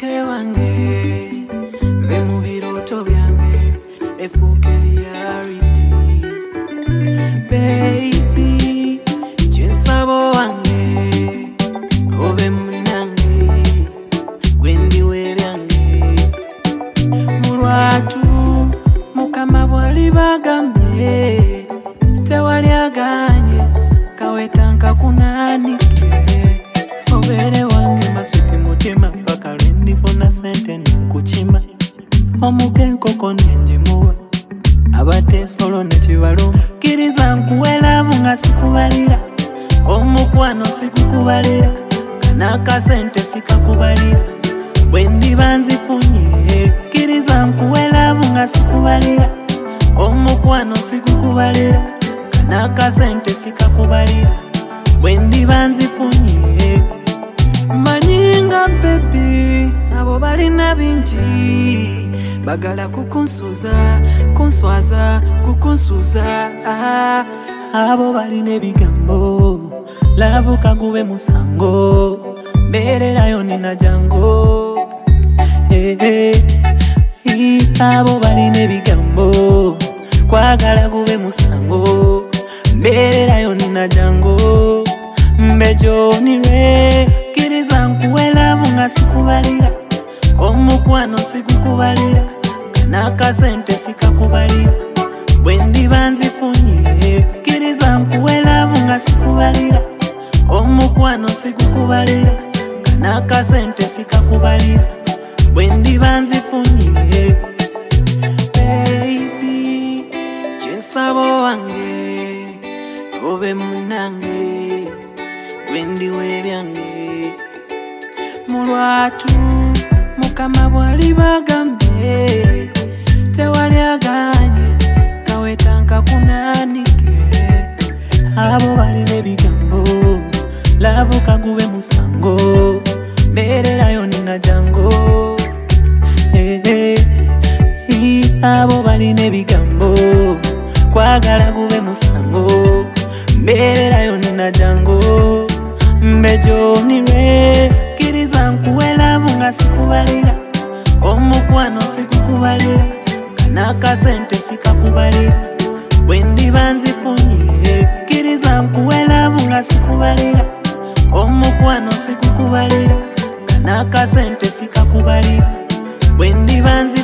Muke wange be mu biroto byange efuuke reality. Baby kyensaba wange obe munange gwendiwe byange mu lwatu Mukama bwali bagambye tewali aganye kawetanka kunanike obere wange masuti mutima paka lwendifuna sente nkukima omuke nkoko nenjimuwa abate solo nekibaluma kiriza nkuwelamu nga sikubalira omukwano sikukubalira n'akasente sikakubalira bwendiba nzifunye kiriza nkuwelamu nga sikubalira omukwano sikukubalira n'akasente sikakubalira bwendiba nzifunye manyinga baby abo balina bingi bagala kukunsuza kunswaza kukunsuza abo balina ebigambo lavuka gube musango mbererayo nina jango abo balina ebigambo kwagala gube musango mbererayo nina jango mbejonire kiriza nkuwelamu nga sikubalira omukwano sikukubalira n'akasente sikakubalira bwendiba nzifunye kiriza nkuwelamu nga sikubalira omukwano sikukubalira n'akasente sikakubalira bwendiba nzifunye. Baby kyensaba wange obe munange gwendiwe byange mu lwatu Mukama bwali bagambye tewali aganye kawetanka kunanike abo balina ebigambo lavuka gube musango mbererayo nina jango abo balina ebigambo kwagala gube musango mbererayo nina jango mbejonire kiriza nkuwelamu nga sikubalira omukwano sikukubalira n'akasente sikakubalira bwendiba nzifunye kiriza nkuwelamu nga sikubalira omukwano sikukubalira n'akasente sikakubalira bwendiba nzifunye